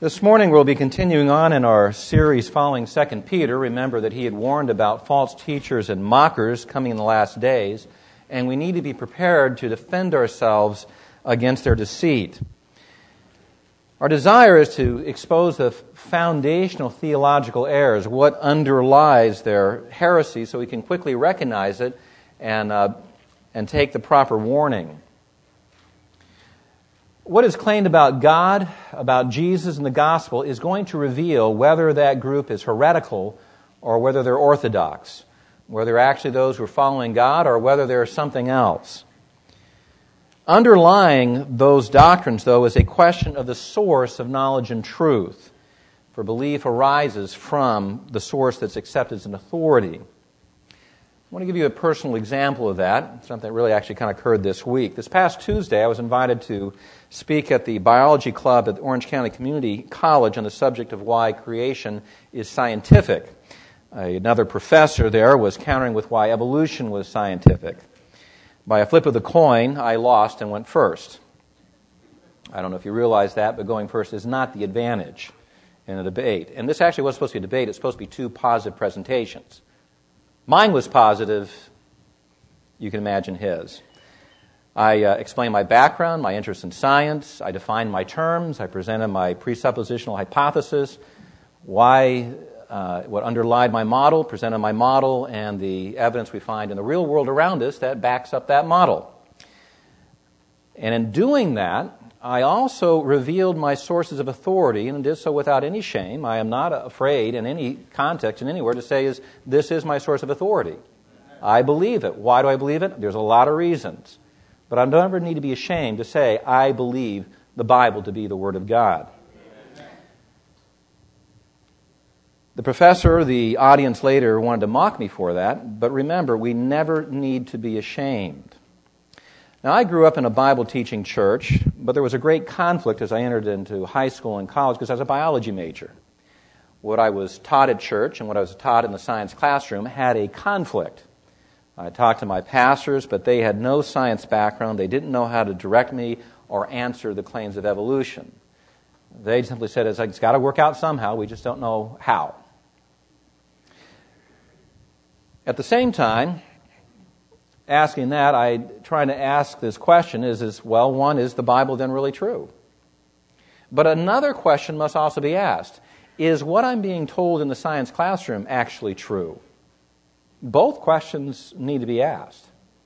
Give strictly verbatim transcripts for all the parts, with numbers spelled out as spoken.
This morning we'll be continuing on in our series following Second Peter. Remember that he had warned about false teachers and mockers coming in the last days, and we need to be prepared to defend ourselves against their deceit. Our desire is to expose the foundational theological errors, what underlies their heresy, so we can quickly recognize it and, uh, and take the proper warning. What is claimed about God, about Jesus and the gospel is going to reveal whether that group is heretical or whether they're orthodox, whether they're actually those who are following God or whether they're something else. Underlying those doctrines, though, is a question of the source of knowledge and truth, for belief arises from the source that's accepted as an authority. I want to give you a personal example of that, something that really actually kind of occurred this week. This past Tuesday, I was invited to speak at the biology club at Orange County Community College on the subject of why creation is scientific. Uh, another professor there was countering with why evolution was scientific. By a flip of the coin, I lost and went first. I don't know if you realize that, but going first is not the advantage in a debate. And this actually wasn't supposed to be a debate. It's supposed to be two positive presentations. Mine was positive. You can imagine his. I uh, explained my background, my interest in science. I defined my terms. I presented my presuppositional hypothesis, why, uh, what underlied my model, presented my model, and the evidence we find in the real world around us that backs up that model. And in doing that, I also revealed my sources of authority, and did so without any shame. I am not afraid in any context and anywhere to say, is this is my source of authority. I believe it. Why do I believe it? There's a lot of reasons. But I don't ever need to be ashamed to say, I believe the Bible to be the Word of God. The professor, the audience later, wanted to mock me for that, but remember, we never need to be ashamed. Now, I grew up in a Bible-teaching church, but there was a great conflict as I entered into high school and college because I was a biology major. What I was taught at church and what I was taught in the science classroom had a conflict. I talked to my pastors, but they had no science background. They didn't know how to direct me or answer the claims of evolution. They simply said, it's got to work out somehow. We just don't know how. At the same time, asking that, I trying to ask this question is, is, well, one, is the Bible then really true? But another question must also be asked. Is what I'm being told in the science classroom actually true? Both questions need to be asked.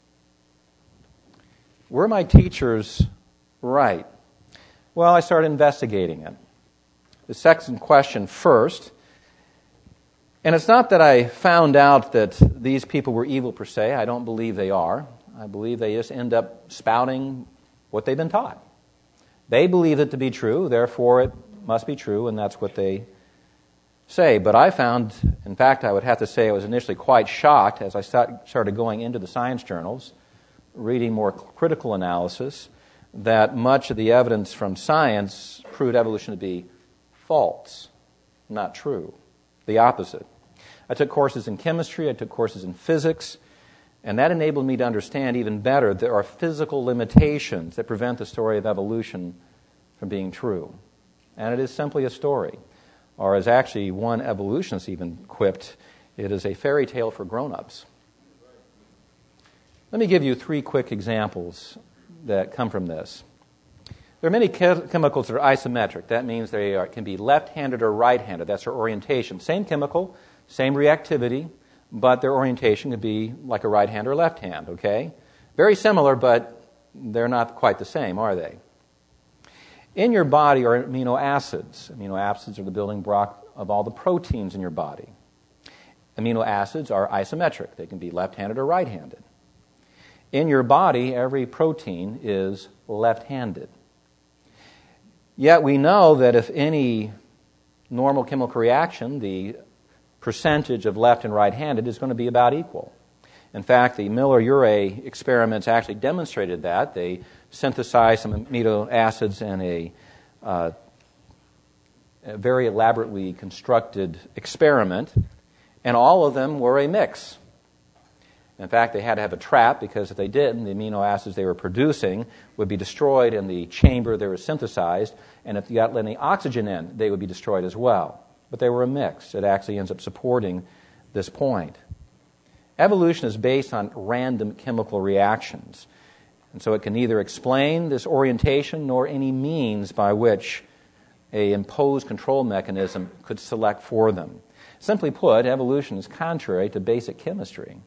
Were my teachers right? Well, I started investigating it. The second question first. And it's not that I found out that these people were evil per se. I don't believe they are. I believe they just end up spouting what they've been taught. They believe it to be true, therefore it must be true, and that's what they say. But I found, in fact, I would have to say I was initially quite shocked as I start, started going into the science journals, reading more critical analysis, that much of the evidence from science proved evolution to be false, not true, the opposite. I took courses in chemistry, I took courses in physics, and that enabled me to understand even better there are physical limitations that prevent the story of evolution from being true. And it is simply a story. Or as actually one evolutionist even quipped, it is a fairy tale for grown-ups. Let me give you three quick examples that come from this. There are many che- chemicals that are isometric. That means they are, can be left-handed or right-handed. That's their orientation. Same chemical, same reactivity, but their orientation could be like a right hand or left hand, okay? Very similar, but they're not quite the same, are they? In your body are amino acids. Amino acids are the building block of all the proteins in your body. Amino acids are isometric. They can be left-handed or right-handed. In your body, every protein is left-handed. Yet we know that if any normal chemical reaction, the percentage of left and right-handed is going to be about equal. In fact, the Miller-Urey experiments actually demonstrated that. They synthesized some amino acids in a, uh, a very elaborately constructed experiment, and all of them were a mix. In fact, they had to have a trap because if they didn't, the amino acids they were producing would be destroyed in the chamber they were synthesized, and if you got any oxygen in, they would be destroyed as well. But they were a mix. It actually ends up supporting this point. Evolution is based on random chemical reactions, and so it can neither explain this orientation nor any means by which a imposed control mechanism could select for them. Simply put, evolution is contrary to basic chemistry.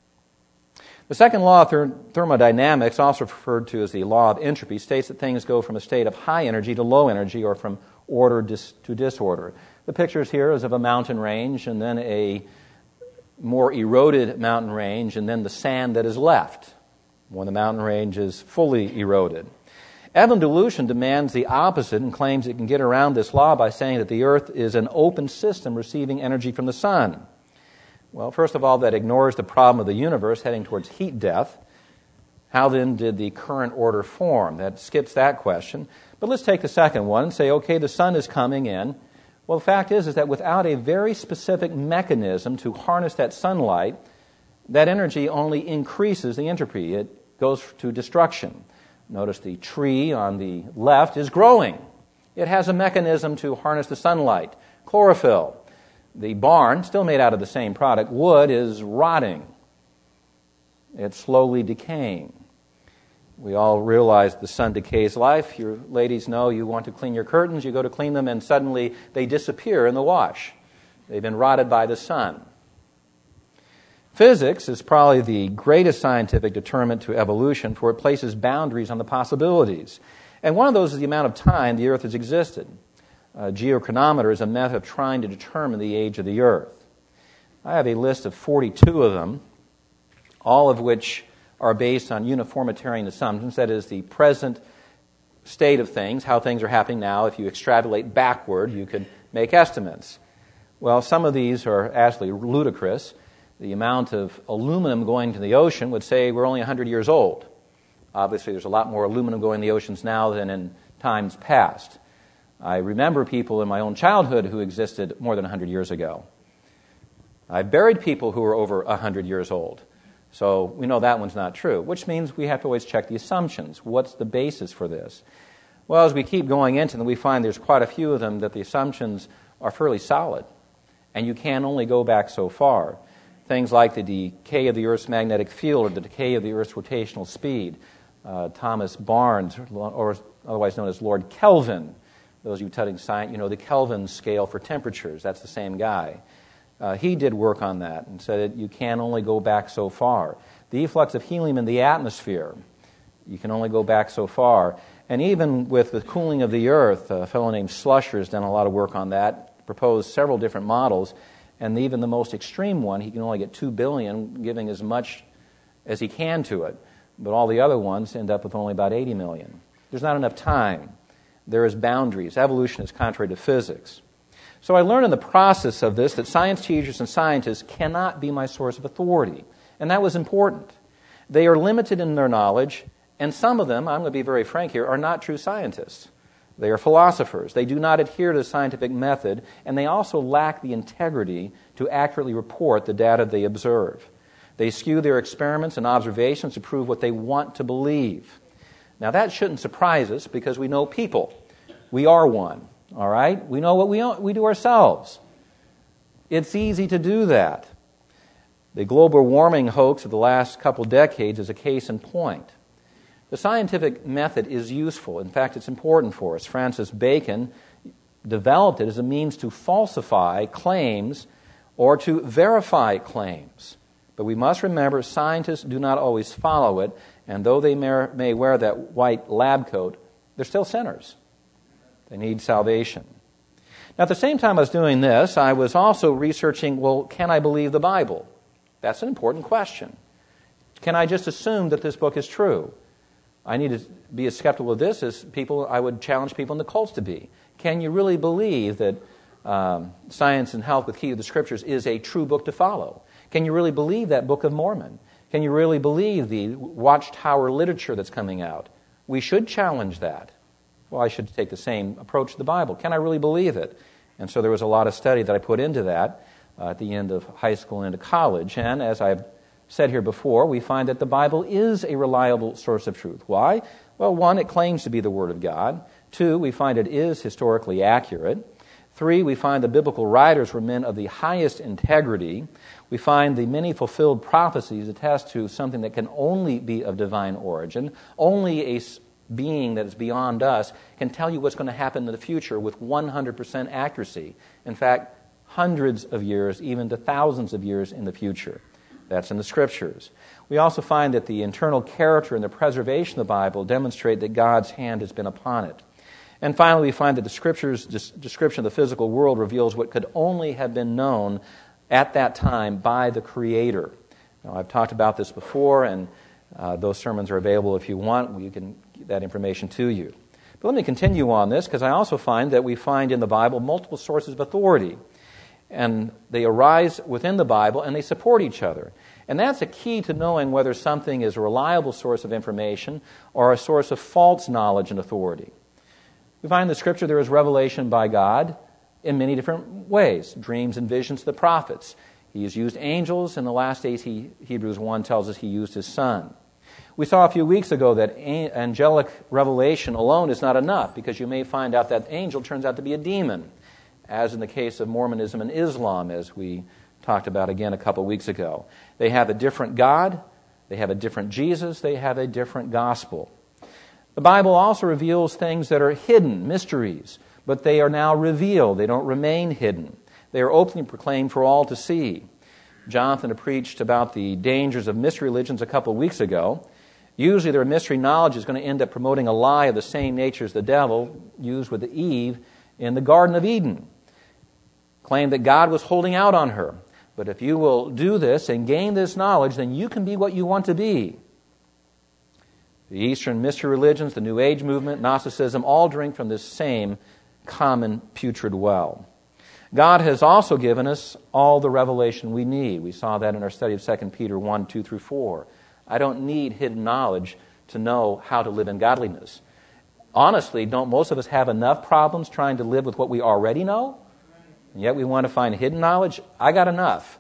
The second law of ther- thermodynamics, also referred to as the law of entropy, states that things go from a state of high energy to low energy, or from order dis- to disorder. The pictures here is of a mountain range and then a more eroded mountain range and then the sand that is left when the mountain range is fully eroded. Evolution demands the opposite and claims it can get around this law by saying that the Earth is an open system receiving energy from the sun. Well, first of all, that ignores the problem of the universe heading towards heat death. How then did the current order form? That skips that question. But let's take the second one and say, okay, the sun is coming in. Well, the fact is, is that without a very specific mechanism to harness that sunlight, that energy only increases the entropy. It goes to destruction. Notice the tree on the left is growing. It has a mechanism to harness the sunlight. Chlorophyll. The barn, still made out of the same product, wood, is rotting. It's slowly decaying. We all realize the sun decays life. You ladies know you want to clean your curtains, you go to clean them, and suddenly they disappear in the wash. They've been rotted by the sun. Physics is probably the greatest scientific determinant to evolution, for it places boundaries on the possibilities. And one of those is the amount of time the Earth has existed. A geochronometer is a method of trying to determine the age of the Earth. I have a list of forty-two of them, all of which are based on uniformitarian assumptions, that is, the present state of things, how things are happening now. If you extrapolate backward, you could make estimates. Well, some of these are actually ludicrous. The amount of aluminum going to the ocean would say we're only one hundred years old. Obviously, there's a lot more aluminum going in the oceans now than in times past. I remember people in my own childhood who existed more than one hundred years ago. I've buried people who are over one hundred years old. So we know that one's not true, which means we have to always check the assumptions. What's the basis for this? Well, as we keep going into them, we find there's quite a few of them that the assumptions are fairly solid, and you can only go back so far. Things like the decay of the Earth's magnetic field or the decay of the Earth's rotational speed. Uh, Thomas Barnes, or otherwise known as Lord Kelvin, those of you studying science, you know the Kelvin scale for temperatures. That's the same guy. Uh, he did work on that and said that you can only go back so far. The efflux of helium in the atmosphere, you can only go back so far. And even with the cooling of the Earth, a fellow named Schlusser has done a lot of work on that, proposed several different models, and even the most extreme one, he can only get two billion, giving as much as he can to it. But all the other ones end up with only about eighty million. There's not enough time. There is boundaries. Evolution is contrary to physics. So I learned in the process of this that science teachers and scientists cannot be my source of authority. And that was important. They are limited in their knowledge, and some of them, I'm going to be very frank here, are not true scientists. They are philosophers. They do not adhere to the scientific method, and they also lack the integrity to accurately report the data they observe. They skew their experiments and observations to prove what they want to believe. Now, that shouldn't surprise us because we know people. We are one, all right? We know what we, we do ourselves. It's easy to do that. The global warming hoax of the last couple decades is a case in point. The scientific method is useful. In fact, it's important for us. Francis Bacon developed it as a means to falsify claims or to verify claims. But we must remember scientists do not always follow it, and though they may, may wear that white lab coat, they're still sinners. They need salvation. Now, at the same time I was doing this, I was also researching, well, can I believe the Bible? That's an important question. Can I just assume that this book is true? I need to be as skeptical of this as people, I would challenge people in the cults to be. Can you really believe that um, Science and Health with Key to the Scriptures is a true book to follow? Can you really believe that Book of Mormon? Can you really believe the Watchtower literature that's coming out? We should challenge that. Well, I should take the same approach to the Bible. Can I really believe it? And so there was a lot of study that I put into that uh, at the end of high school and into college. And as I've said here before, we find that the Bible is a reliable source of truth. Why? Well, one, it claims to be the Word of God. Two, we find it is historically accurate. Three, we find the biblical writers were men of the highest integrity. We find the many fulfilled prophecies attest to something that can only be of divine origin. Only a being that is beyond us can tell you what's going to happen in the future with one hundred percent accuracy. In fact, hundreds of years, even to thousands of years in the future. That's in the Scriptures. We also find that the internal character and the preservation of the Bible demonstrate that God's hand has been upon it. And finally, we find that the Scriptures' description of the physical world reveals what could only have been known at that time by the Creator. Now, I've talked about this before, and uh, those sermons are available if you want. We can get that information to you. But let me continue on this, because I also find that we find in the Bible multiple sources of authority. And they arise within the Bible, and they support each other. And that's a key to knowing whether something is a reliable source of information or a source of false knowledge and authority. We find in the Scripture there is revelation by God in many different ways. Dreams and visions to the prophets. He has used angels. In the last days, he, Hebrews one tells us he used his Son. We saw a few weeks ago that angelic revelation alone is not enough, because you may find out that angel turns out to be a demon, as in the case of Mormonism and Islam, as we talked about again a couple weeks ago. They have a different God, they have a different Jesus, they have a different gospel. The Bible also reveals things that are hidden, mysteries, but they are now revealed. They don't remain hidden. They are openly proclaimed for all to see. Jonathan preached about the dangers of mystery religions a couple of weeks ago. Usually their mystery knowledge is going to end up promoting a lie of the same nature as the devil used with Eve in the Garden of Eden. Claimed that God was holding out on her. But if you will do this and gain this knowledge, then you can be what you want to be. The Eastern mystery religions, the New Age movement, Gnosticism, all drink from this same common putrid well. God has also given us all the revelation we need. We saw that in our study of Second Peter one, two through four. I don't need hidden knowledge to know how to live in godliness. Honestly, don't most of us have enough problems trying to live with what we already know? And yet we want to find hidden knowledge? I got enough.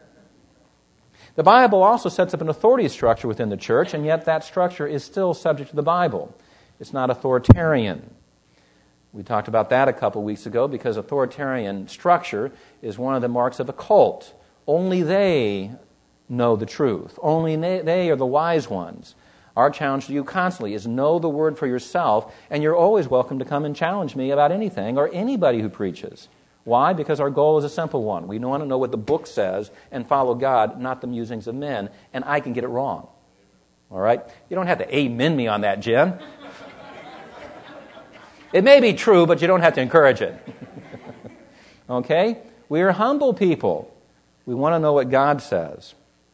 The Bible also sets up an authority structure within the church, and yet that structure is still subject to the Bible. It's not authoritarian. We talked about that a couple weeks ago, because authoritarian structure is one of the marks of a cult. Only they know the truth. Only they are the wise ones. Our challenge to you constantly is know the Word for yourself, and you're always welcome to come and challenge me about anything or anybody who preaches. Why? Because our goal is a simple one. We want to know what the book says and follow God, not the musings of men, and I can get it wrong. All right? You don't have to amen me on that, Jim. It may be true, but you don't have to encourage it. Okay? We are humble people. We want to know what God says.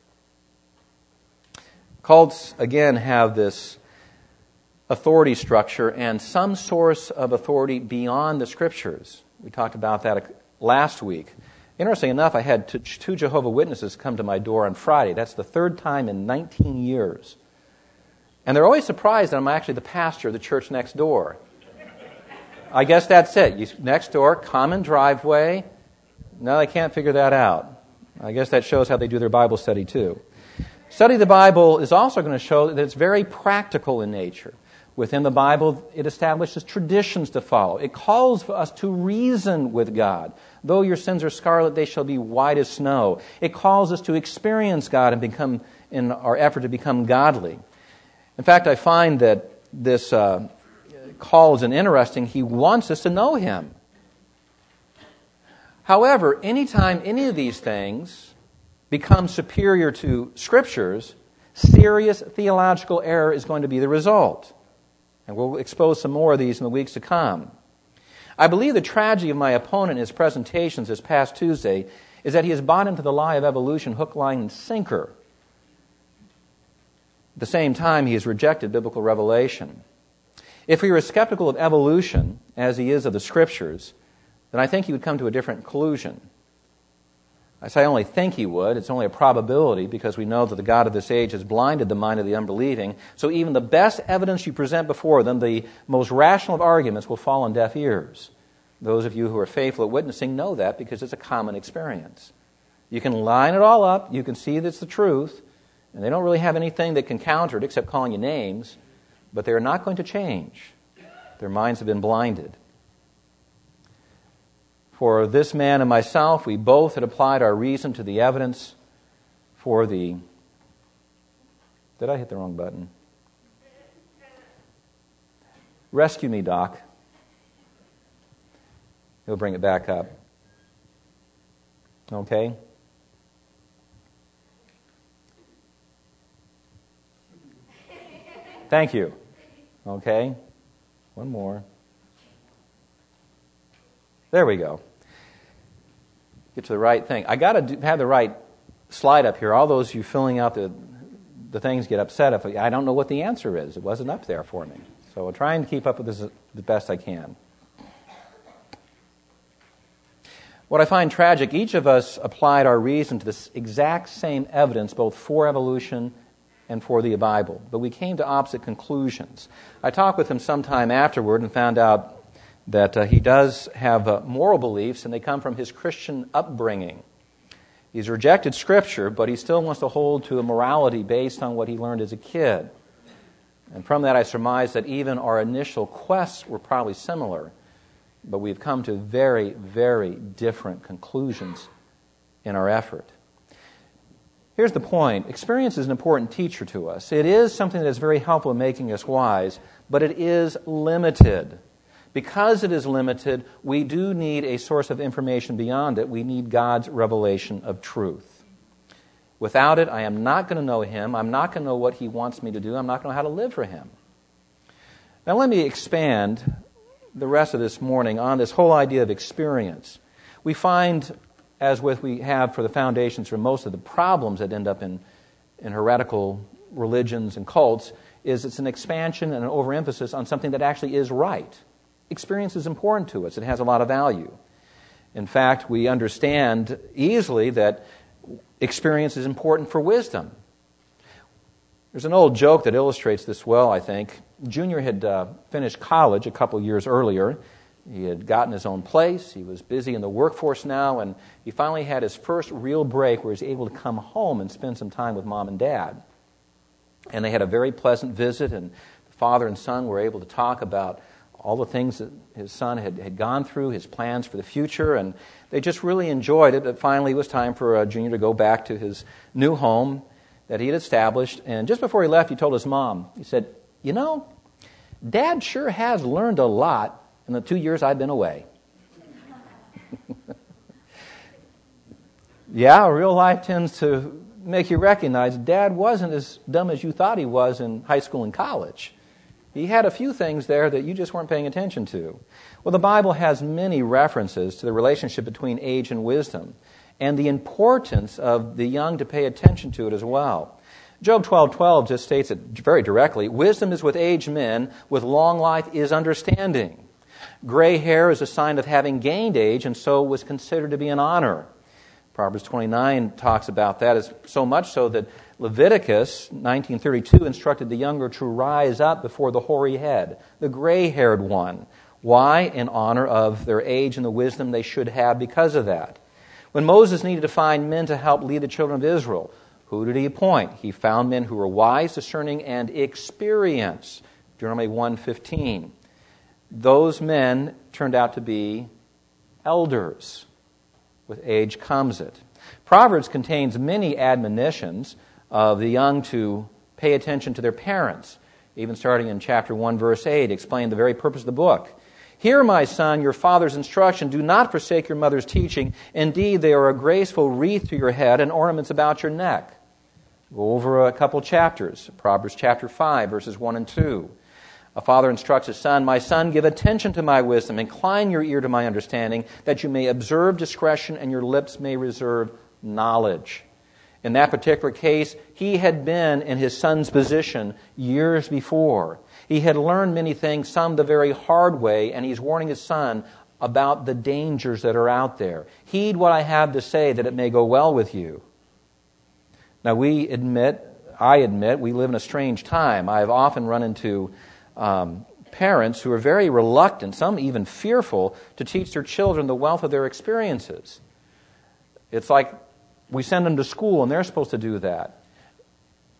Cults, again, have this authority structure and some source of authority beyond the Scriptures. We talked about that last week. Interesting enough, I had two Jehovah's Witnesses come to my door on Friday. That's the third time in nineteen years. And they're always surprised that I'm actually the pastor of the church next door. I guess that's it. You, next door, common driveway. No, they can't figure that out. I guess that shows how they do their Bible study too. Study of the Bible is also going to show that it's very practical in nature. Within the Bible, it establishes traditions to follow. It calls for us to reason with God. Though your sins are scarlet, they shall be white as snow. It calls us to experience God and become, in our effort to become godly. In fact, I find that this uh, call is an interesting. He wants us to know Him. However, anytime any of these things become superior to Scriptures, serious theological error is going to be the result. And we'll expose some more of these in the weeks to come. I believe the tragedy of my opponent in his presentations this past Tuesday is that he has bought into the lie of evolution hook, line, and sinker. At the same time, he has rejected biblical revelation. If he were skeptical of evolution, as he is of the Scriptures, then I think he would come to a different conclusion. I say I only think he would. It's only a probability, because we know that the God of this age has blinded the mind of the unbelieving. So even the best evidence you present before them, the most rational of arguments, will fall on deaf ears. Those of you who are faithful at witnessing know that, because it's a common experience. You can line it all up. You can see that it's the truth. And they don't really have anything that can counter it except calling you names, but they're not going to change. Their minds have been blinded. For this man and myself, we both had applied our reason to the evidence for the... Did I hit the wrong button? Rescue me, Doc. He'll bring it back up. Okay? Thank you. Okay? One more. There we go. Get to the right thing. I got to have the right slide up here. All those you filling out the the things get upset if I don't know what the answer is. It wasn't up there for me. So I'll try and keep up with this the best I can. What I find tragic, each of us applied our reason to this exact same evidence, both for evolution and for the Bible. But we came to opposite conclusions. I talked with him sometime afterward and found out that uh, he does have uh, moral beliefs, and they come from his Christian upbringing. He's rejected Scripture, but he still wants to hold to a morality based on what he learned as a kid. And from that I surmise that even our initial quests were probably similar, but we've come to very, very different conclusions in our effort. Here's the point. Experience is an important teacher to us. It is something that is very helpful in making us wise, but it is limited. Because it is limited, we do need a source of information beyond it. We need God's revelation of truth. Without it, I am not going to know Him. I'm not going to know what He wants me to do. I'm not going to know how to live for Him. Now let me expand the rest of this morning on this whole idea of experience. We find, as with we have for the foundations for most of the problems that end up in, in heretical religions and cults, is it's an expansion and an overemphasis on something that actually is right. Experience is important to us. It has a lot of value. In fact, we understand easily that experience is important for wisdom. There's an old joke that illustrates this well, I think. Junior had uh, finished college a couple years earlier. He had gotten his own place. He was busy in the workforce now, and he finally had his first real break where he was able to come home and spend some time with Mom and Dad. And they had a very pleasant visit, and the father and son were able to talk about all the things that his son had, had gone through, his plans for the future, and they just really enjoyed it. But finally, it was time for uh, Junior to go back to his new home that he had established. And just before he left, he told his mom, he said, "You know, Dad sure has learned a lot in the two years I've been away." Yeah, real life tends to make you recognize Dad wasn't as dumb as you thought he was in high school and college. He had a few things there that you just weren't paying attention to. Well, the Bible has many references to the relationship between age and wisdom and the importance of the young to pay attention to it as well. Job twelve twelve just states it very directly. Wisdom is with aged men, with long life is understanding. Gray hair is a sign of having gained age, and so was considered to be an honor. Proverbs twenty-nine talks about that, as so much so that Leviticus nineteen thirty-two instructed the younger to rise up before the hoary head, the gray-haired one. Why? In honor of their age and the wisdom they should have because of that. When Moses needed to find men to help lead the children of Israel, who did he appoint? He found men who were wise, discerning, and experienced. Deuteronomy one fifteen. Those men turned out to be elders. With age comes it. Proverbs contains many admonitions of the young to pay attention to their parents. Even starting in chapter one, verse eight, explain the very purpose of the book. Hear, my son, your father's instruction. Do not forsake your mother's teaching. Indeed, they are a graceful wreath to your head and ornaments about your neck. Go over a couple chapters. Proverbs chapter five, verses one and two. A father instructs his son, my son, give attention to my wisdom. Incline your ear to my understanding, that you may observe discretion and your lips may reserve knowledge. In that particular case, he had been in his son's position years before. He had learned many things, some the very hard way, and he's warning his son about the dangers that are out there. Heed what I have to say, that it may go well with you. Now we admit, I admit, we live in a strange time. I've often run into um, parents who are very reluctant, some even fearful, to teach their children the wealth of their experiences. It's like we send them to school and they're supposed to do that.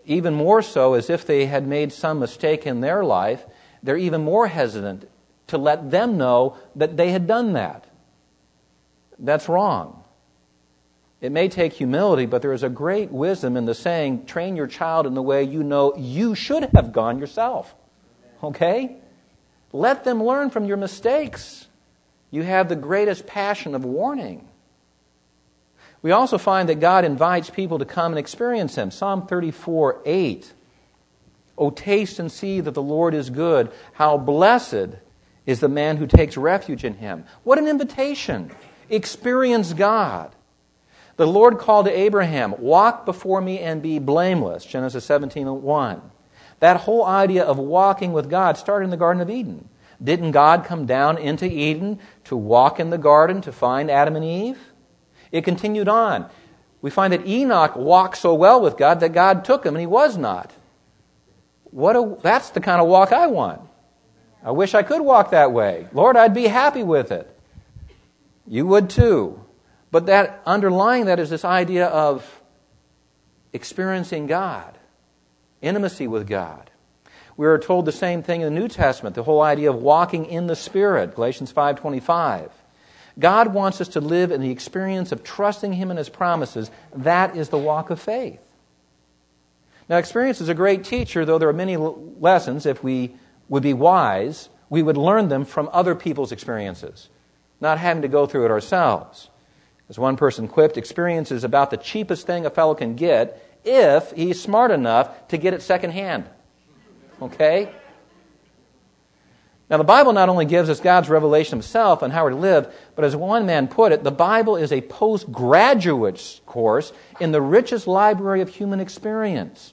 even more so as if they had made some mistake in their life, they're even more hesitant to let them know that they had done that. That's wrong. It may take humility, but there is a great wisdom in the saying, train your child in the way you know you should have gone yourself. Okay? Let them learn from your mistakes. You have the greatest passion of warning. We also find that God invites people to come and experience Him. Psalm thirty-four eight. O taste and see that the Lord is good. How blessed is the man who takes refuge in Him. What an invitation. Experience God. The Lord called to Abraham, walk before me and be blameless. Genesis seventeen one. That whole idea of walking with God started in the Garden of Eden. Didn't God come down into Eden to walk in the garden to find Adam and Eve? It continued on. We find that Enoch walked so well with God that God took him and he was not. What a, that's the kind of walk I want. I wish I could walk that way. Lord, I'd be happy with it. You would too. But that underlying that is this idea of experiencing God, intimacy with God. We are told the same thing in the New Testament, the whole idea of walking in the Spirit, Galatians five twenty-five. God wants us to live in the experience of trusting Him and His promises. That is the walk of faith. Now, experience is a great teacher, though there are many lessons. If we would be wise, we would learn them from other people's experiences, not having to go through it ourselves. As one person quipped, experience is about the cheapest thing a fellow can get if he's smart enough to get it secondhand. Okay? Now, the Bible not only gives us God's revelation of Himself and how we're to live, but as one man put it, the Bible is a postgraduate course in the richest library of human experience.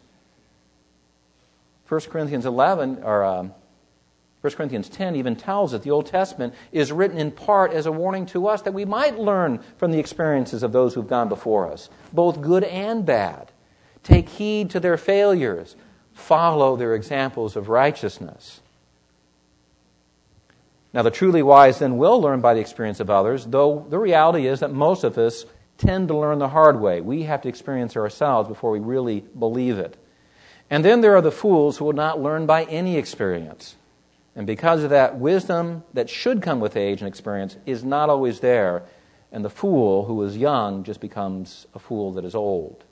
First Corinthians eleven, or um, First Corinthians ten even tells us the Old Testament is written in part as a warning to us that we might learn from the experiences of those who've gone before us, both good and bad. Take heed to their failures. Follow their examples of righteousness. Now, the truly wise then will learn by the experience of others, though the reality is that most of us tend to learn the hard way. We have to experience it ourselves before we really believe it. And then there are the fools who will not learn by any experience. And because of that, wisdom that should come with age and experience is not always there, and the fool who is young just becomes a fool that is old.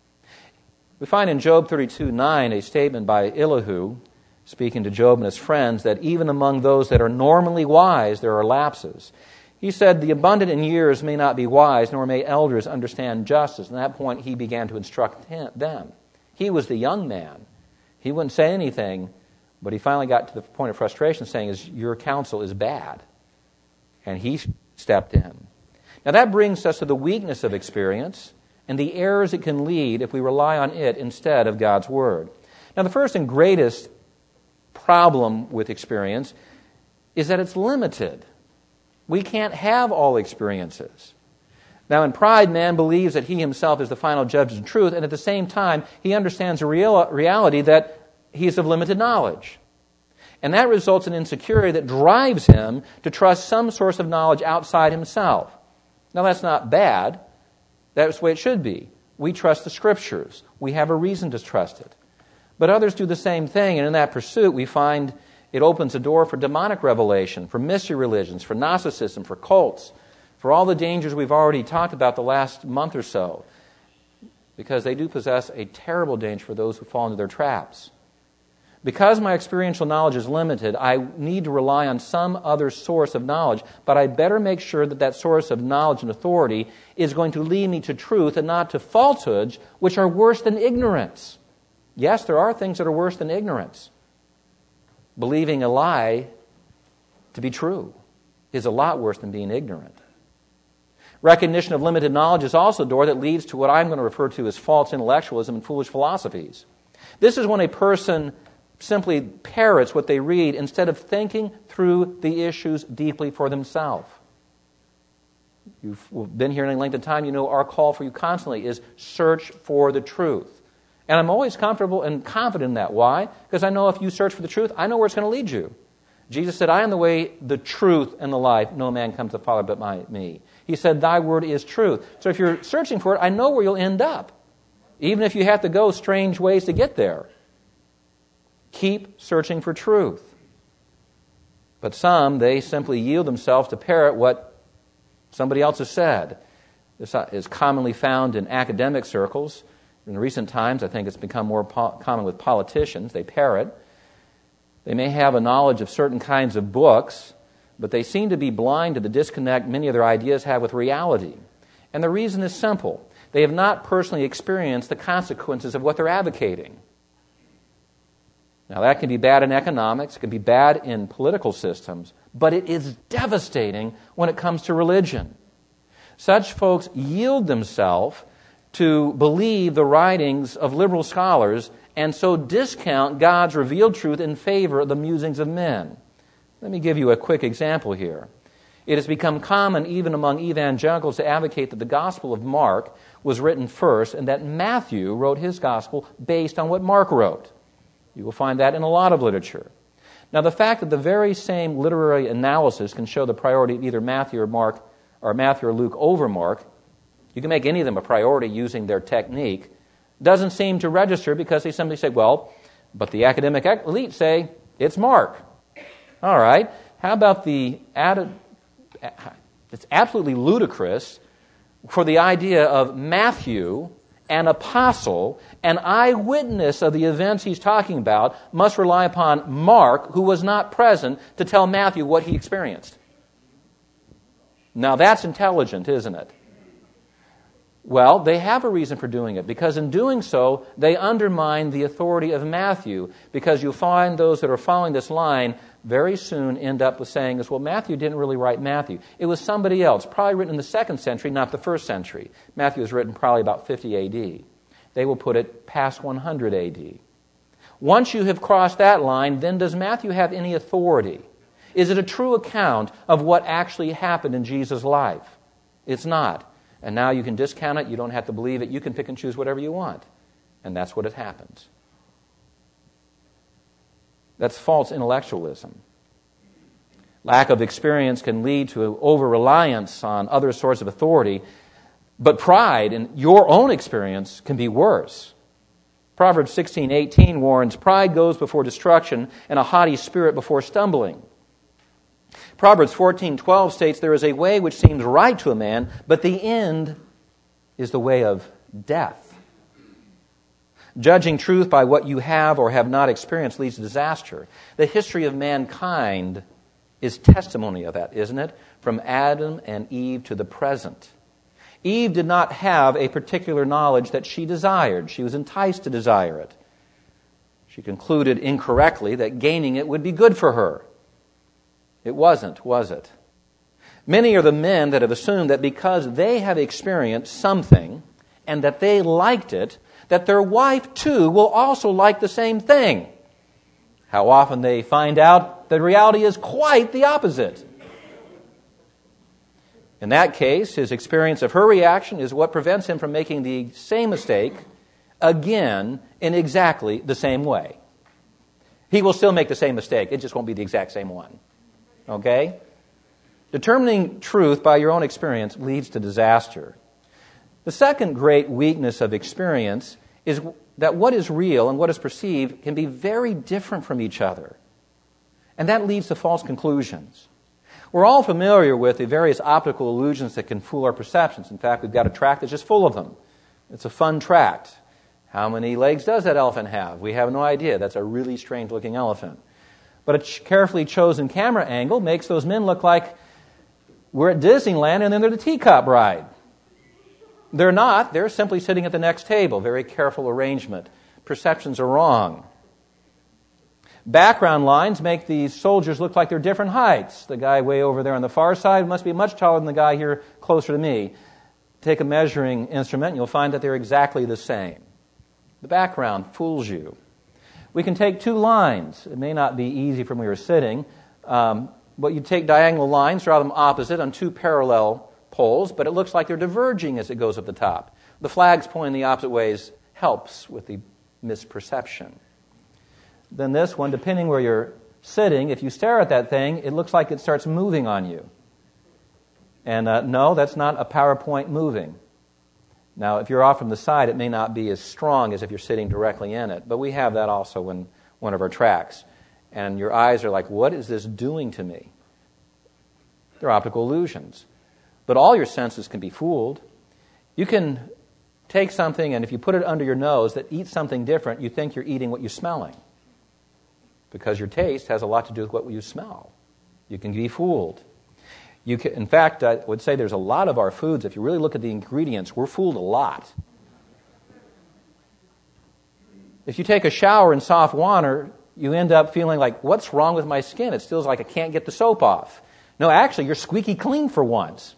We find in Job thirty-two nine a statement by Elihu, speaking to Job and his friends, that even among those that are normally wise, there are lapses. He said, the abundant in years may not be wise, nor may elders understand justice. And at that point, he began to instruct him, them. He was the young man. He wouldn't say anything, but he finally got to the point of frustration, saying, is, your counsel is bad. And he stepped in. Now that brings us to the weakness of experience and the errors it can lead if we rely on it instead of God's Word. Now the first and greatest problem with experience is that it's limited. We can't have all experiences. Now, in pride, man believes that he himself is the final judge of truth, and at the same time, he understands the real reality that he is of limited knowledge. And that results in insecurity that drives him to trust some source of knowledge outside himself. Now, that's not bad. That's the way it should be. We trust the Scriptures. We have a reason to trust it. But others do the same thing, and in that pursuit, we find it opens a door for demonic revelation, for mystery religions, for Gnosticism, for cults, for all the dangers we've already talked about the last month or so, because they do possess a terrible danger for those who fall into their traps. Because my experiential knowledge is limited, I need to rely on some other source of knowledge, but I better make sure that that source of knowledge and authority is going to lead me to truth and not to falsehoods, which are worse than ignorance. Yes, there are things that are worse than ignorance. Believing a lie to be true is a lot worse than being ignorant. Recognition of limited knowledge is also a door that leads to what I'm going to refer to as false intellectualism and foolish philosophies. This is when a person simply parrots what they read instead of thinking through the issues deeply for themselves. You've been here any length of time, you know our call for you constantly is search for the truth. And I'm always comfortable and confident in that. Why? Because I know if you search for the truth, I know where it's going to lead you. Jesus said, I am the way, the truth, and the life. No man comes to the Father but by me. He said, thy word is truth. So if you're searching for it, I know where you'll end up. even if you have to go strange ways to get there. Keep searching for truth. But some, they simply yield themselves to parrot what somebody else has said. This is commonly found in academic circles. In recent times, I think it's become more po- common with politicians. They parrot. They may have a knowledge of certain kinds of books, but they seem to be blind to the disconnect many of their ideas have with reality. And the reason is simple. They have not personally experienced the consequences of what they're advocating. Now, that can be bad in economics, it can be bad in political systems, but it is devastating when it comes to religion. Such folks yield themselves to believe the writings of liberal scholars and so discount God's revealed truth in favor of the musings of men. Let me give you a quick example here. It has become common even among evangelicals to advocate that the Gospel of Mark was written first and that Matthew wrote his Gospel based on what Mark wrote. You will find that in a lot of literature. Now, the fact that the very same literary analysis can show the priority of either Matthew or Mark, or Matthew or Luke over Mark, you can make any of them a priority using their technique, doesn't seem to register because they simply say, well, but the academic elite say it's Mark. All right. How about the added, it's absolutely ludicrous for the idea of Matthew, an apostle, an eyewitness of the events he's talking about, must rely upon Mark, who was not present, to tell Matthew what he experienced. Now that's intelligent, isn't it? Well, they have a reason for doing it, because in doing so, they undermine the authority of Matthew, because you'll find those that are following this line very soon end up with saying this, well, Matthew didn't really write Matthew. It was somebody else, probably written in the second century, not the first century. Matthew was written probably about fifty A D. They will put it past one hundred A D. Once you have crossed that line, then does Matthew have any authority? Is it a true account of what actually happened in Jesus' life? It's not. And now you can discount it. You don't have to believe it. You can pick and choose whatever you want. And that's what it happens. That's false intellectualism. Lack of experience can lead to over-reliance on other sorts of authority, but pride in your own experience can be worse. Proverbs sixteen eighteen warns, pride goes before destruction and a haughty spirit before stumbling. Proverbs fourteen twelve states, there is a way which seems right to a man, but the end is the way of death. Judging truth by what you have or have not experienced leads to disaster. The history of mankind is testimony of that, isn't it? From Adam and Eve to the present. Eve did not have a particular knowledge that she desired. She was enticed to desire it. She concluded incorrectly that gaining it would be good for her. It wasn't, was it? Many are the men that have assumed that because they have experienced something and that they liked it, that their wife too will also like the same thing. How often they find out that reality is quite the opposite. In that case, his experience of her reaction is what prevents him from making the same mistake again in exactly the same way. He will still make the same mistake. It just won't be the exact same one. Okay? Determining truth by your own experience leads to disaster. The second great weakness of experience is that what is real and what is perceived can be very different from each other. And that leads to false conclusions. We're all familiar with the various optical illusions that can fool our perceptions. In fact, we've got a tract that's just full of them. It's a fun tract. How many legs does that elephant have? We have no idea. That's a really strange-looking elephant. But a carefully chosen camera angle makes those men look like we're at Disneyland and then they're the teacup ride. They're not. They're simply sitting at the next table. Very careful arrangement. Perceptions are wrong. Background lines make these soldiers look like they're different heights. The guy way over there on the far side must be much taller than the guy here closer to me. Take a measuring instrument and you'll find that they're exactly the same. The background fools you. We can take two lines. It may not be easy from where you're sitting, um, but you take diagonal lines, draw them opposite on two parallel poles, but it looks like they're diverging as it goes up the top. The flags pointing the opposite ways helps with the misperception. Then this one, depending where you're sitting, if you stare at that thing, it looks like it starts moving on you. And uh, no, that's not a PowerPoint moving. Now, if you're off from the side, it may not be as strong as if you're sitting directly in it, but we have that also in one of our tracks. And your eyes are like, what is this doing to me? They're optical illusions. But all your senses can be fooled. You can take something, and if you put it under your nose that eats something different, you think you're eating what you're smelling. Because your taste has a lot to do with what you smell. You can be fooled. You can, in fact, I would say there's a lot of our foods, if you really look at the ingredients, we're fooled a lot. If you take a shower in soft water, you end up feeling like, what's wrong with my skin? It feels like I can't get the soap off. No, actually, you're squeaky clean for once.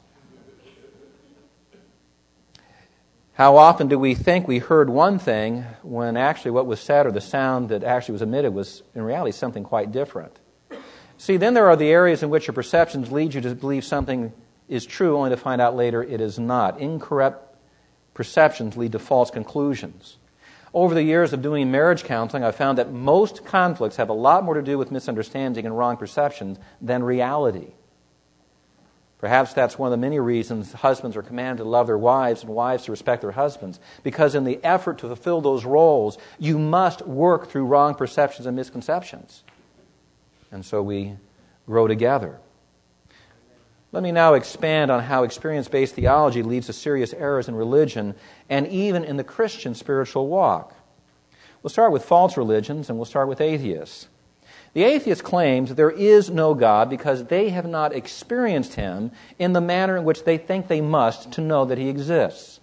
How often do we think we heard one thing when actually what was said or the sound that actually was emitted was in reality something quite different? See, then there are the areas in which your perceptions lead you to believe something is true only to find out later it is not. Incorrect perceptions lead to false conclusions. Over the years of doing marriage counseling, I've found that most conflicts have a lot more to do with misunderstanding and wrong perceptions than reality. Perhaps that's one of the many reasons husbands are commanded to love their wives and wives to respect their husbands. Because in the effort to fulfill those roles, you must work through wrong perceptions and misconceptions. And so we grow together. Let me now expand on how experience-based theology leads to serious errors in religion and even in the Christian spiritual walk. We'll start with false religions and we'll start with atheists. The atheist claims there is no God because they have not experienced Him in the manner in which they think they must to know that He exists.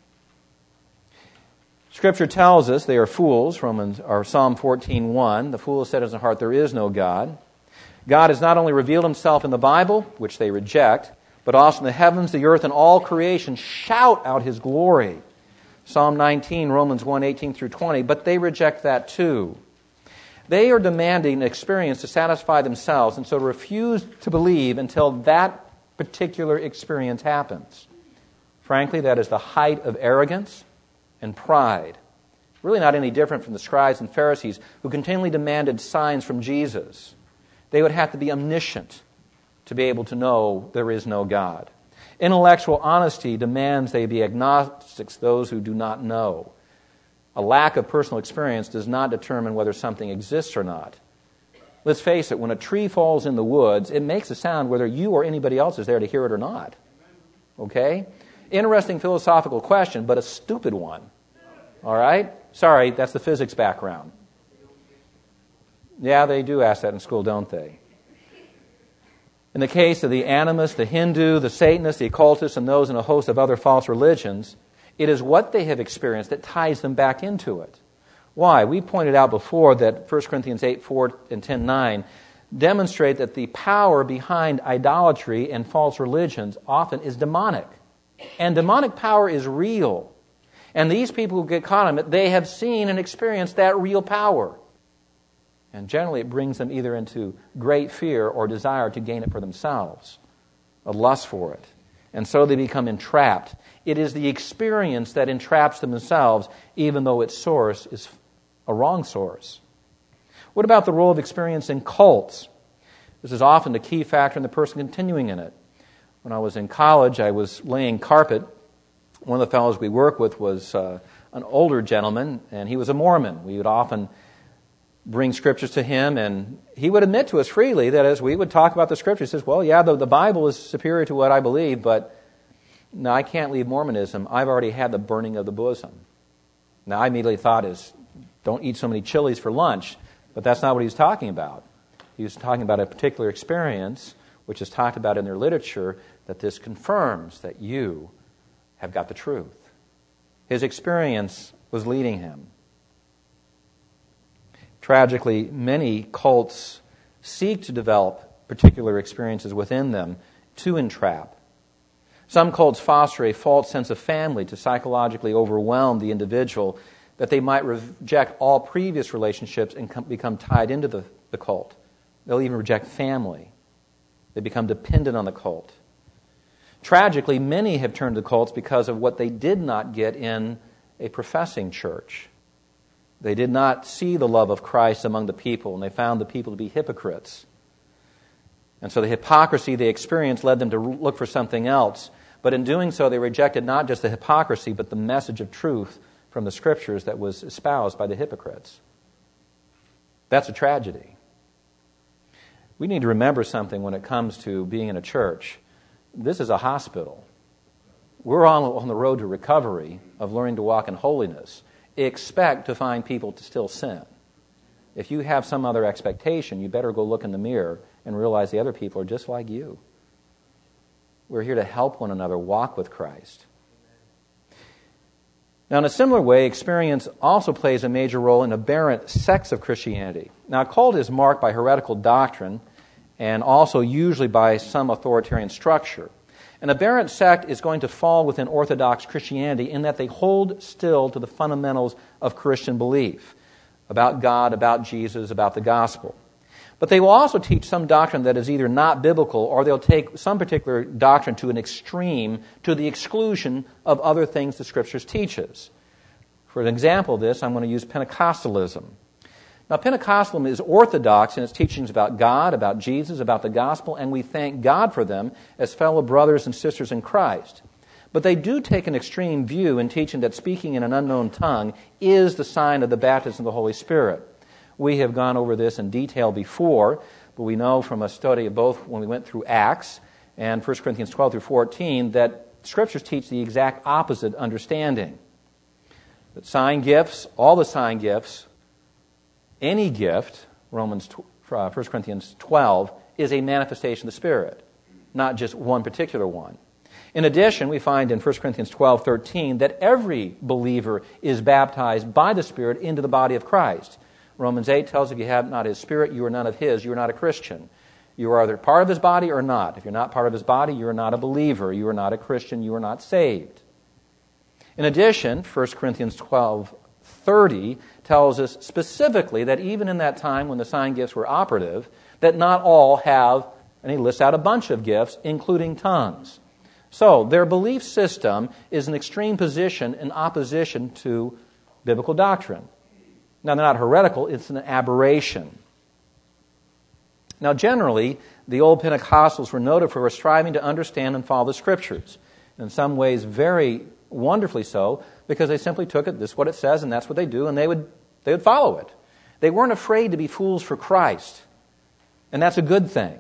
Scripture tells us they are fools, Romans or Psalm fourteen one. The fool has said in his heart, there is no God. God has not only revealed Himself in the Bible, which they reject, but also in the heavens, the earth, and all creation shout out His glory. Psalm nineteen, Romans one eighteen through twenty, but they reject that too. They are demanding an experience to satisfy themselves and so refuse to believe until that particular experience happens. Frankly, that is the height of arrogance and pride. Really not any different from the scribes and Pharisees who continually demanded signs from Jesus. They would have to be omniscient to be able to know there is no God. Intellectual honesty demands they be agnostics, those who do not know. A lack of personal experience does not determine whether something exists or not. Let's face it, when a tree falls in the woods, it makes a sound whether you or anybody else is there to hear it or not. Okay? Interesting philosophical question, but a stupid one. All right? Sorry, that's the physics background. Yeah, they do ask that in school, don't they? In the case of the animists, the Hindu, the Satanists, the occultists, and those in a host of other false religions, it is what they have experienced that ties them back into it. Why? We pointed out before that First Corinthians eight four and ten nine demonstrate that the power behind idolatry and false religions often is demonic. And demonic power is real. And these people who get caught in it, they have seen and experienced that real power. And generally it brings them either into great fear or desire to gain it for themselves, a lust for it. And so they become entrapped. It is the experience that entraps themselves, even though its source is a wrong source. What about the role of experience in cults? This is often the key factor in the person continuing in it. When I was in college, I was laying carpet. One of the fellows we worked with was uh, an older gentleman, and he was a Mormon. We would often bring scriptures to him, and he would admit to us freely that as we would talk about the scriptures, he says, well, yeah, the, the Bible is superior to what I believe, but no, I can't leave Mormonism. I've already had the burning of the bosom. Now, I immediately thought is, don't eat so many chilies for lunch, but that's not what he was talking about. He was talking about a particular experience, which is talked about in their literature, that this confirms that you have got the truth. His experience was leading him. Tragically, many cults seek to develop particular experiences within them to entrap. Some cults foster a false sense of family to psychologically overwhelm the individual that they might reject all previous relationships and com- become tied into the, the cult. They'll even reject family. They become dependent on the cult. Tragically, many have turned to cults because of what they did not get in a professing church. They did not see the love of Christ among the people, and they found the people to be hypocrites. And so the hypocrisy they experienced led them to look for something else. But in doing so, they rejected not just the hypocrisy, but the message of truth from the Scriptures that was espoused by the hypocrites. That's a tragedy. We need to remember something when it comes to being in a church. This is a hospital. We're all on the road to recovery, of learning to walk in holiness. Expect to find people to still sin. If you have some other expectation, you better go look in the mirror and realize the other people are just like you. We're here to help one another walk with Christ. Now, in a similar way, experience also plays a major role in aberrant sects of Christianity. Now, a cult is marked by heretical doctrine and also usually by some authoritarian structure. An aberrant sect is going to fall within Orthodox Christianity in that they hold still to the fundamentals of Christian belief about God, about Jesus, about the gospel. But they will also teach some doctrine that is either not biblical, or they'll take some particular doctrine to an extreme, to the exclusion of other things the Scriptures teaches. For an example of this, I'm going to use Pentecostalism. Now, Pentecostalism is orthodox in its teachings about God, about Jesus, about the gospel, and we thank God for them as fellow brothers and sisters in Christ. But they do take an extreme view in teaching that speaking in an unknown tongue is the sign of the baptism of the Holy Spirit. We have gone over this in detail before, but we know from a study of both when we went through Acts and First Corinthians twelve through fourteen that Scriptures teach the exact opposite understanding. That sign gifts, all the sign gifts, any gift, Romans, uh, First Corinthians twelve, is a manifestation of the Spirit, not just one particular one. In addition, we find in First Corinthians twelve thirteen that every believer is baptized by the Spirit into the body of Christ. Romans eight tells if you have not His Spirit, you are none of His. You are not a Christian. You are either part of His body or not. If you're not part of His body, you are not a believer. You are not a Christian. You are not saved. In addition, First Corinthians twelve thirty tells us specifically that even in that time when the sign gifts were operative, that not all have, and he lists out a bunch of gifts, including tongues. So their belief system is an extreme position in opposition to biblical doctrine. Now, they're not heretical, it's an aberration. Now, generally, the old Pentecostals were noted for striving to understand and follow the Scriptures. In some ways, very wonderfully so, because they simply took it, this is what it says, and that's what they do, and they would they would follow it. They weren't afraid to be fools for Christ, and that's a good thing.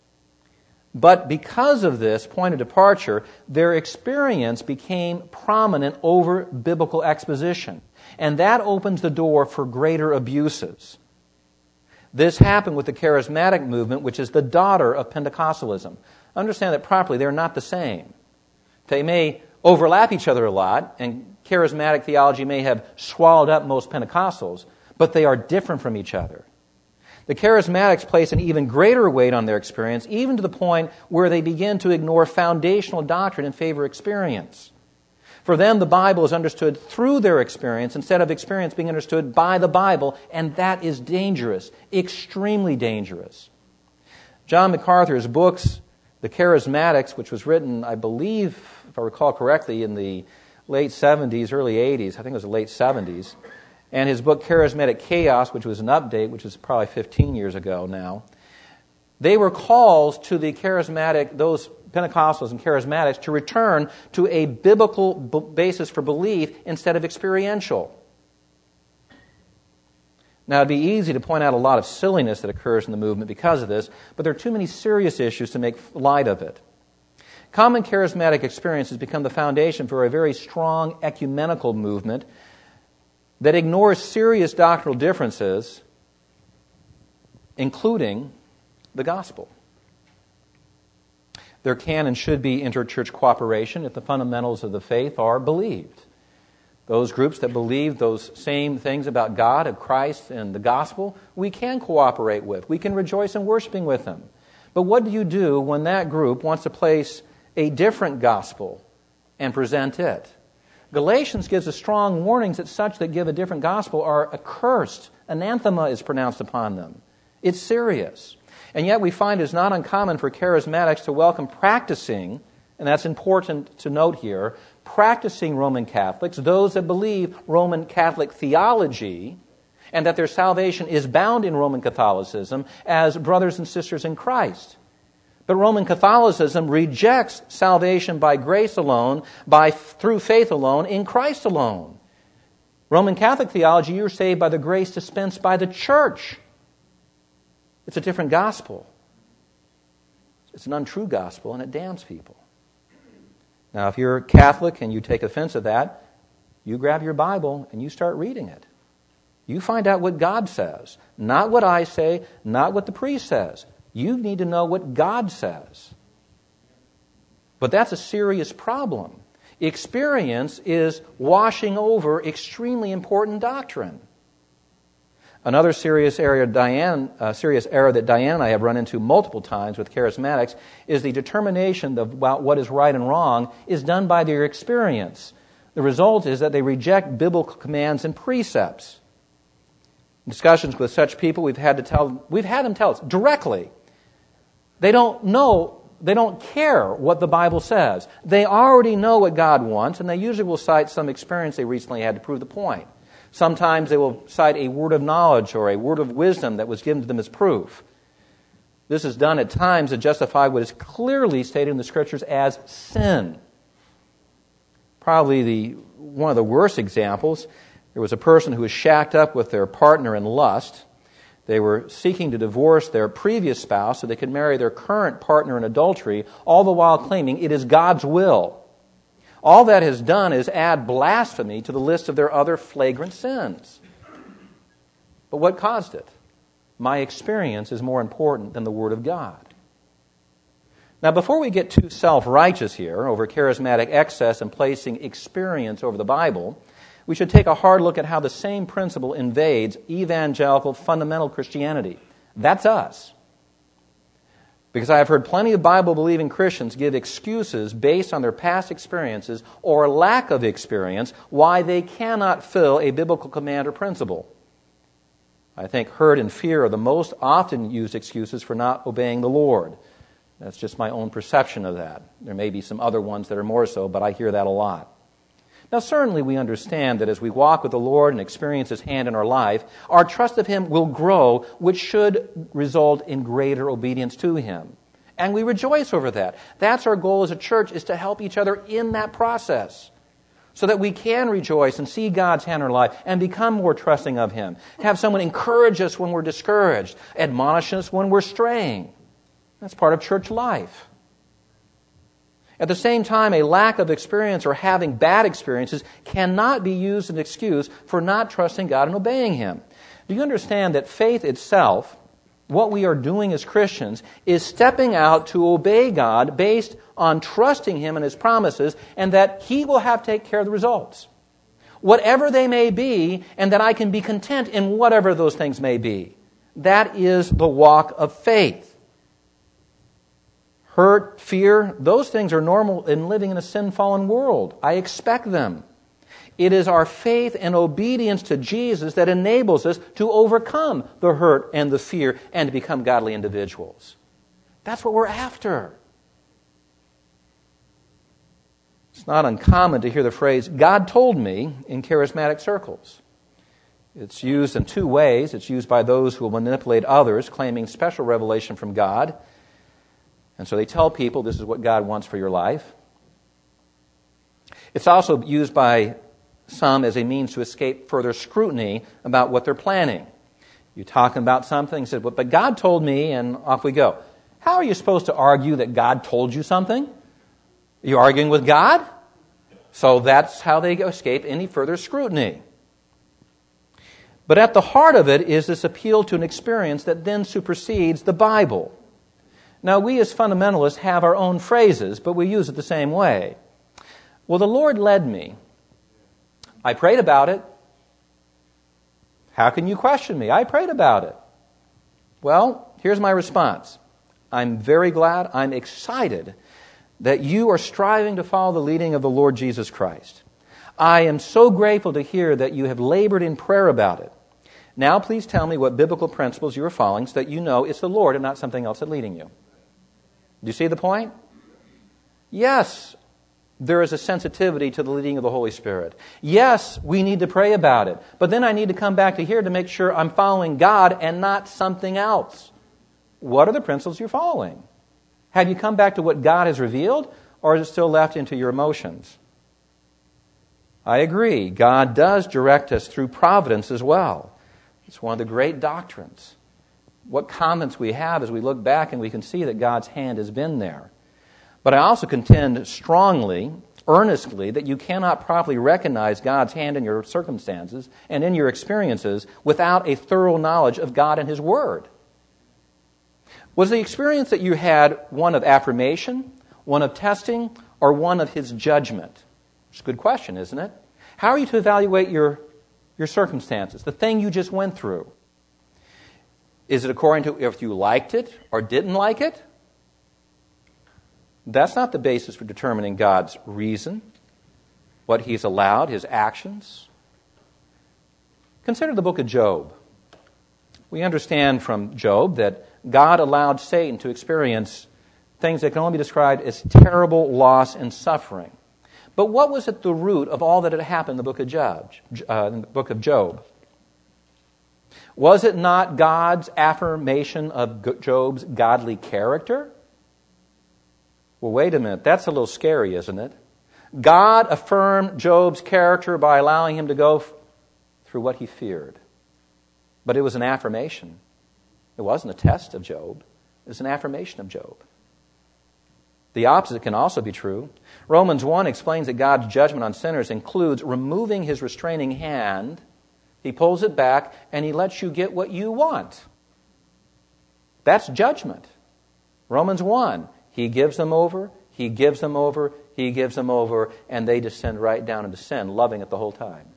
But because of this point of departure, their experience became prominent over biblical exposition. And that opens the door for greater abuses. This happened with the charismatic movement, which is the daughter of Pentecostalism. Understand that properly, they're not the same. They may overlap each other a lot, and charismatic theology may have swallowed up most Pentecostals, but they are different from each other. The charismatics place an even greater weight on their experience, even to the point where they begin to ignore foundational doctrine in favor of experience. For them, the Bible is understood through their experience instead of experience being understood by the Bible, and that is dangerous, extremely dangerous. John MacArthur's books, The Charismatics, which was written, I believe, if I recall correctly, in the late seventies, early eighties, I think it was the late seventies, and his book Charismatic Chaos, which was an update, which was probably fifteen years ago now, they were calls to the charismatic, those Pentecostals and charismatics, to return to a biblical b- basis for belief instead of experiential. Now, it'd be easy to point out a lot of silliness that occurs in the movement because of this, but there are too many serious issues to make light of it. Common charismatic experience has become the foundation for a very strong ecumenical movement that ignores serious doctrinal differences, including the gospel. There can and should be interchurch cooperation if the fundamentals of the faith are believed. Those groups that believe those same things about God, of Christ, and the gospel, we can cooperate with. We can rejoice in worshiping with them. But what do you do when that group wants to place a different gospel and present it? Galatians gives us strong warnings that such that give a different gospel are accursed. Anathema is pronounced upon them. It's serious. And yet we find it's not uncommon for charismatics to welcome practicing, and that's important to note here, practicing Roman Catholics, those that believe Roman Catholic theology, and that their salvation is bound in Roman Catholicism, as brothers and sisters in Christ. But Roman Catholicism rejects salvation by grace alone, by through faith alone, in Christ alone. Roman Catholic theology, you're saved by the grace dispensed by the church. It's a different gospel. It's an untrue gospel, and it damns people. Now, if you're Catholic and you take offense at that, you grab your Bible and you start reading it. You find out what God says, not what I say, not what the priest says. You need to know what God says. But that's a serious problem. Experience is washing over extremely important doctrine. Another serious area, Diane, uh, serious error that Diane and I have run into multiple times with charismatics is the determination of about what is right and wrong is done by their experience. The result is that they reject biblical commands and precepts. In discussions with such people, we've had to tell, we've had them tell us directly. They don't know, they don't care what the Bible says. They already know what God wants, and they usually will cite some experience they recently had to prove the point. Sometimes they will cite a word of knowledge or a word of wisdom that was given to them as proof. This is done at times to justify what is clearly stated in the Scriptures as sin. Probably the one of the worst examples, there was a person who was shacked up with their partner in lust. They were seeking to divorce their previous spouse so they could marry their current partner in adultery, all the while claiming it is God's will. All that has done is add blasphemy to the list of their other flagrant sins. But what caused it? My experience is more important than the Word of God. Now, before we get too self-righteous here over charismatic excess and placing experience over the Bible, we should take a hard look at how the same principle invades evangelical fundamental Christianity. That's us. Because I have heard plenty of Bible-believing Christians give excuses based on their past experiences or lack of experience why they cannot fill a biblical command or principle. I think hurt and fear are the most often used excuses for not obeying the Lord. That's just my own perception of that. There may be some other ones that are more so, but I hear that a lot. Now, certainly we understand that as we walk with the Lord and experience His hand in our life, our trust of Him will grow, which should result in greater obedience to Him. And we rejoice over that. That's our goal as a church, is to help each other in that process, so that we can rejoice and see God's hand in our life and become more trusting of Him. Have someone encourage us when we're discouraged, admonish us when we're straying. That's part of church life. At the same time, a lack of experience or having bad experiences cannot be used as an excuse for not trusting God and obeying Him. Do you understand that faith itself, what we are doing as Christians, is stepping out to obey God based on trusting Him and His promises, and that He will have to take care of the results, whatever they may be, and that I can be content in whatever those things may be. That is the walk of faith. Hurt, fear, those things are normal in living in a sin-fallen world. I expect them. It is our faith and obedience to Jesus that enables us to overcome the hurt and the fear and to become godly individuals. That's what we're after. It's not uncommon to hear the phrase, God told me, in charismatic circles. It's used in two ways. It's used by those who will manipulate others, claiming special revelation from God. And so they tell people this is what God wants for your life. It's also used by some as a means to escape further scrutiny about what they're planning. You're talking about something, you said, but God told me, and off we go. How are you supposed to argue that God told you something? Are you arguing with God? So that's how they escape any further scrutiny. But at the heart of it is this appeal to an experience that then supersedes the Bible. Now, we as fundamentalists have our own phrases, but we use it the same way. Well, the Lord led me. I prayed about it. How can you question me? I prayed about it. Well, here's my response. I'm very glad, I'm excited that you are striving to follow the leading of the Lord Jesus Christ. I am so grateful to hear that you have labored in prayer about it. Now, please tell me what biblical principles you are following so that you know it's the Lord and not something else that's leading you. Do you see the point? Yes, there is a sensitivity to the leading of the Holy Spirit. Yes, we need to pray about it. But then I need to come back to here to make sure I'm following God and not something else. What are the principles you're following? Have you come back to what God has revealed, or is it still left into your emotions? I agree. God does direct us through providence as well. It's one of the great doctrines. What comments we have as we look back and we can see that God's hand has been there. But I also contend strongly, earnestly, that you cannot properly recognize God's hand in your circumstances and in your experiences without a thorough knowledge of God and His Word. Was the experience that you had one of affirmation, one of testing, or one of His judgment? It's a good question, isn't it? How are you to evaluate your, your circumstances, the thing you just went through? Is it according to if you liked it or didn't like it? That's not the basis for determining God's reason, what He's allowed, His actions. Consider the book of Job. We understand from Job that God allowed Satan to experience things that can only be described as terrible loss and suffering. But what was at the root of all that had happened in the book of Job? Uh, in the book of Job? Was it not God's affirmation of Job's godly character? Well, wait a minute. That's a little scary, isn't it? God affirmed Job's character by allowing him to go f- through what he feared. But it was an affirmation. It wasn't a test of Job. It was an affirmation of Job. The opposite can also be true. Romans one explains that God's judgment on sinners includes removing His restraining hand. He pulls it back and He lets you get what you want. That's judgment. Romans one, He gives them over, He gives them over, He gives them over, and they descend right down into sin, loving it the whole time.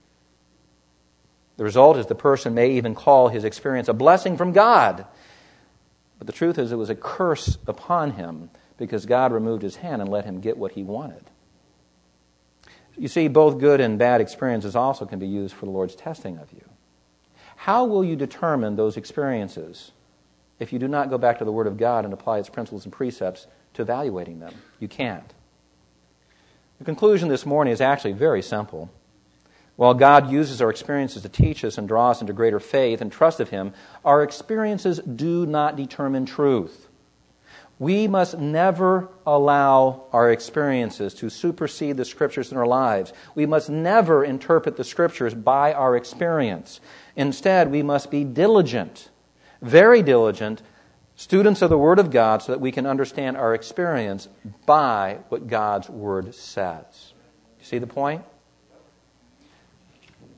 The result is the person may even call his experience a blessing from God. But the truth is it was a curse upon him because God removed His hand and let him get what he wanted. You see, both good and bad experiences also can be used for the Lord's testing of you. How will you determine those experiences if you do not go back to the Word of God and apply its principles and precepts to evaluating them? You can't. The conclusion this morning is actually very simple. While God uses our experiences to teach us and draw us into greater faith and trust of Him, our experiences do not determine truth. We must never allow our experiences to supersede the Scriptures in our lives. We must never interpret the Scriptures by our experience. Instead, we must be diligent, very diligent, students of the Word of God so that we can understand our experience by what God's Word says. You see the point?